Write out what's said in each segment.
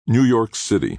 New York City.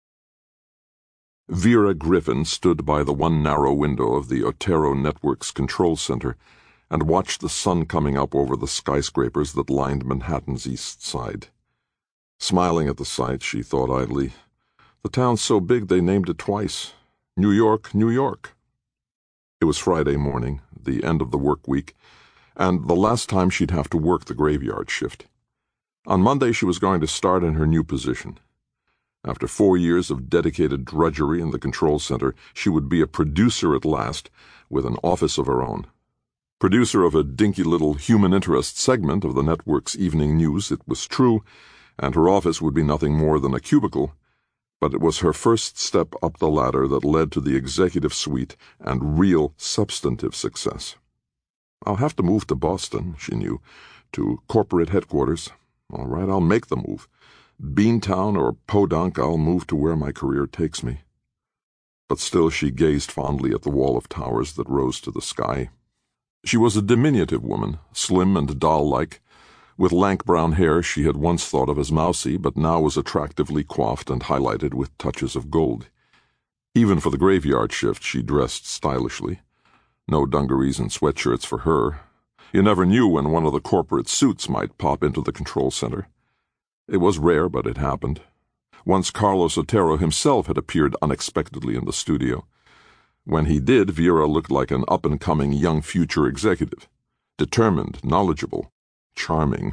Vera Griffin stood by the one narrow window of the Otero Network's control center and watched the sun coming up over the skyscrapers that lined Manhattan's east side. Smiling at the sight, she thought idly, the town's so big they named it twice. New York, New York. It was Friday morning, the end of the work week, and the last time she'd have to work the graveyard shift. On Monday she was going to start in her new position. After 4 years of dedicated drudgery in the control center, she would be a producer at last, with an office of her own. Producer of a dinky little human interest segment of the network's evening news, it was true, and her office would be nothing more than a cubicle, but it was her first step up the ladder that led to the executive suite and real substantive success. I'll have to move to Boston, she knew, to corporate headquarters. All right, I'll make the move. Beantown or Podunk, I'll move to where my career takes me. But still she gazed fondly at the wall of towers that rose to the sky. She was a diminutive woman, slim and doll-like. With lank brown hair she had once thought of as mousy, but now was attractively coiffed and highlighted with touches of gold. Even for the graveyard shift she dressed stylishly. No dungarees and sweatshirts for her. You never knew when one of the corporate suits might pop into the control center. It was rare, but it happened. Once Carlos Otero himself had appeared unexpectedly in the studio. When he did, Vera looked like an up-and-coming young future executive. Determined, knowledgeable, charming.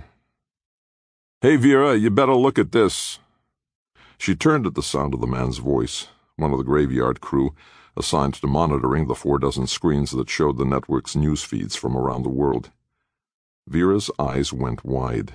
"Hey, Vera, you better look at this." She turned at the sound of the man's voice, one of the graveyard crew, assigned to monitoring the 4 screens that showed the network's news feeds from around the world. Vera's eyes went wide.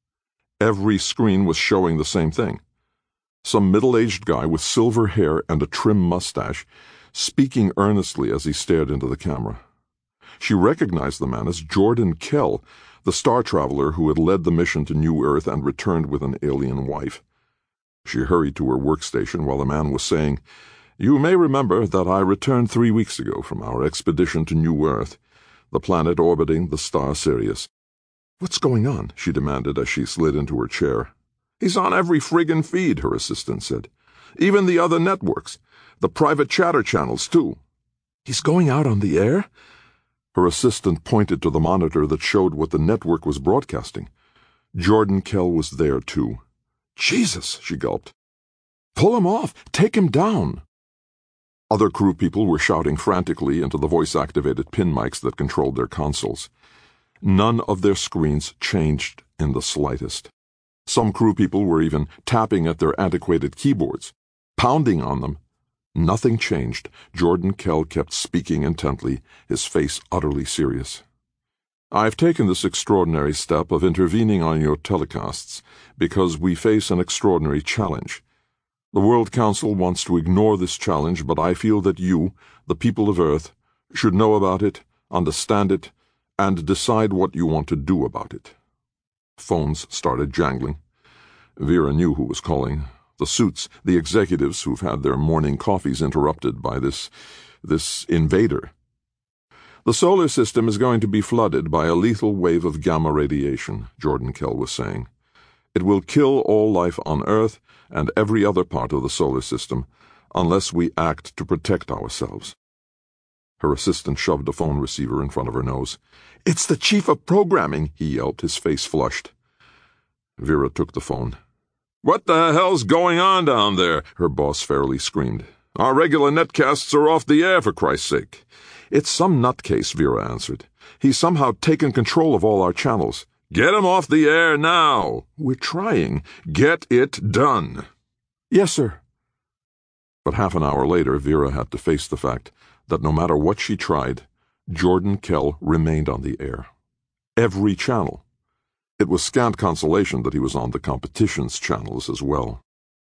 Every screen was showing the same thing. Some middle-aged guy with silver hair and a trim mustache, speaking earnestly as he stared into the camera. She recognized the man as Jordan Kell, the star traveler who had led the mission to New Earth and returned with an alien wife. She hurried to her workstation while the man was saying, "You may remember that I returned 3 weeks ago from our expedition to New Earth, the planet orbiting the star Sirius." "What's going on?" she demanded as she slid into her chair. "He's on every friggin' feed," her assistant said. "Even the other networks. The private chatter channels, too." "He's going out on the air?" Her assistant pointed to the monitor that showed what the network was broadcasting. Jordan Kell was there, too. "Jesus," she gulped. "Pull him off! Take him down!" Other crew people were shouting frantically into the voice-activated pin mics that controlled their consoles. None of their screens changed in the slightest. Some crew people were even tapping at their antiquated keyboards, pounding on them. Nothing changed. Jordan Kell kept speaking intently, his face utterly serious. "I've taken this extraordinary step of intervening on your telecasts because we face an extraordinary challenge. The World Council wants to ignore this challenge, but I feel that you, the people of Earth, should know about it, understand it, and decide what you want to do about it." Phones started jangling. Vera knew who was calling. The suits, the executives who've had their morning coffees interrupted by this invader. "The solar system is going to be flooded by a lethal wave of gamma radiation," Jordan Kell was saying. "It will kill all life on Earth and every other part of the solar system unless we act to protect ourselves." Her assistant shoved a phone receiver in front of her nose. "It's the chief of programming," he yelped, his face flushed. Vera took the phone. "What the hell's going on down there?" her boss fairly screamed. "Our regular netcasts are off the air, for Christ's sake." "It's some nutcase," Vera answered. "He's somehow taken control of all our channels." "Get him off the air now!" "We're trying." "Get it done!" "Yes, sir." But half an hour later, Vera had to face the fact that no matter what she tried, Jordan Kell remained on the air. Every channel. It was scant consolation that he was on the competition's channels as well.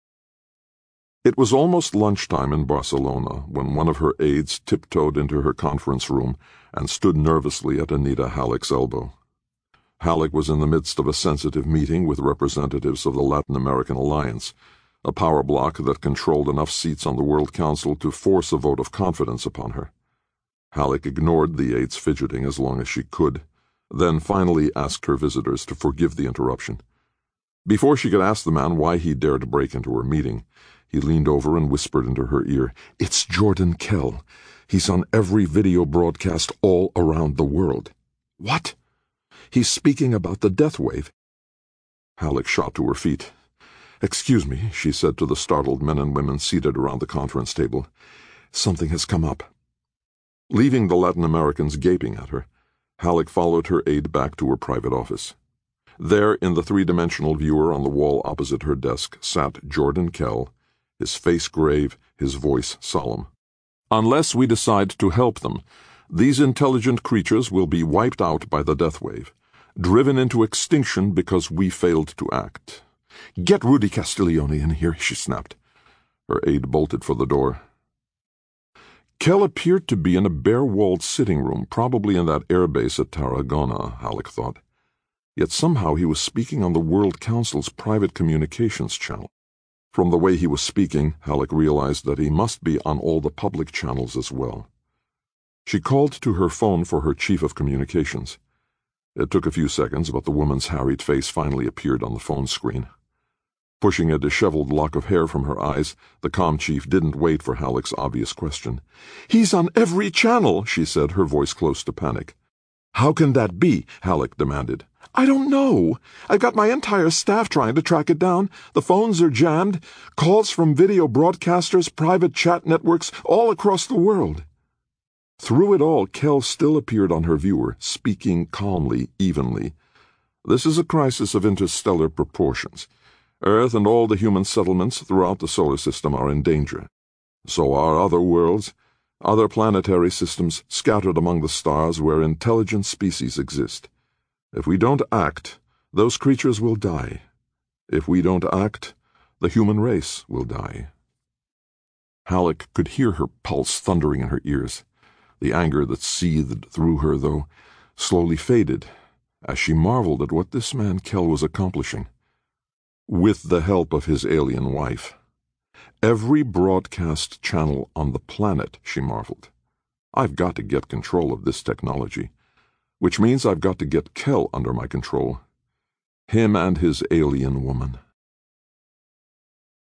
It was almost lunchtime in Barcelona when one of her aides tiptoed into her conference room and stood nervously at Anita Halleck's elbow. Halleck was in the midst of a sensitive meeting with representatives of the Latin American Alliance, a power bloc that controlled enough seats on the World Council to force a vote of confidence upon her. Halleck ignored the aide's fidgeting as long as she could, then finally asked her visitors to forgive the interruption. Before she could ask the man why he dared break into her meeting, he leaned over and whispered into her ear, "It's Jordan Kell. He's on every video broadcast all around the world." "What?" "He's speaking about the death wave." Halleck shot to her feet. "Excuse me," she said to the startled men and women seated around the conference table. "Something has come up." Leaving the Latin Americans gaping at her, Halleck followed her aide back to her private office. There, in the three-dimensional viewer on the wall opposite her desk, sat Jordan Kell, his face grave, his voice solemn. "Unless we decide to help them, these intelligent creatures will be wiped out by the death wave, driven into extinction because we failed to act. Get Rudy Castiglione in here," she snapped. Her aide bolted for the door. Kell appeared to be in a bare-walled sitting room, probably in that air base at Tarragona, Halleck thought. Yet somehow he was speaking on the World Council's private communications channel. From the way he was speaking, Halleck realized that he must be on all the public channels as well. She called to her phone for her chief of communications. It took a few seconds, but the woman's harried face finally appeared on the phone screen. Pushing a disheveled lock of hair from her eyes, the comm chief didn't wait for Halleck's obvious question. "He's on every channel," she said, her voice close to panic. "How can that be?" Halleck demanded. "I don't know. I've got my entire staff trying to track it down. The phones are jammed. Calls from video broadcasters, private chat networks, all across the world." Through it all, Kell still appeared on her viewer, speaking calmly, evenly. "This is a crisis of interstellar proportions. Earth and all the human settlements throughout the solar system are in danger. So are other worlds, other planetary systems scattered among the stars where intelligent species exist. If we don't act, those creatures will die. If we don't act, the human race will die." Halleck could hear her pulse thundering in her ears. The anger that seethed through her, though, slowly faded as she marveled at what this man Kell was accomplishing. With the help of his alien wife. Every broadcast channel on the planet, she marveled. "I've got to get control of this technology. Which means I've got to get Kell under my control. Him and his alien woman."